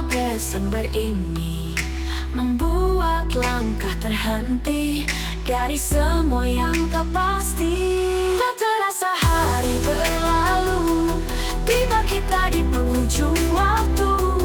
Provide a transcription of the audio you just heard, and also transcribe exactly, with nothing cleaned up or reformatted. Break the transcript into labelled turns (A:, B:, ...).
A: Desember ini membuat langkah terhenti dari semua yang tak pasti. Tak terasa hari berlalu, tiba kita di penghujung waktu.